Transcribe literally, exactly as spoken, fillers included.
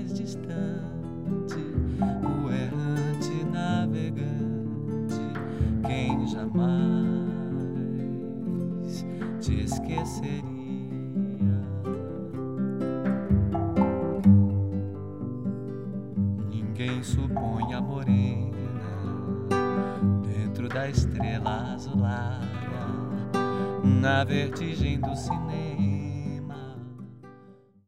mais distante, o errante navegante, quem jamais te esqueceria. Ninguém supõe a morena dentro da estrela azulada, na vertigem do cinema,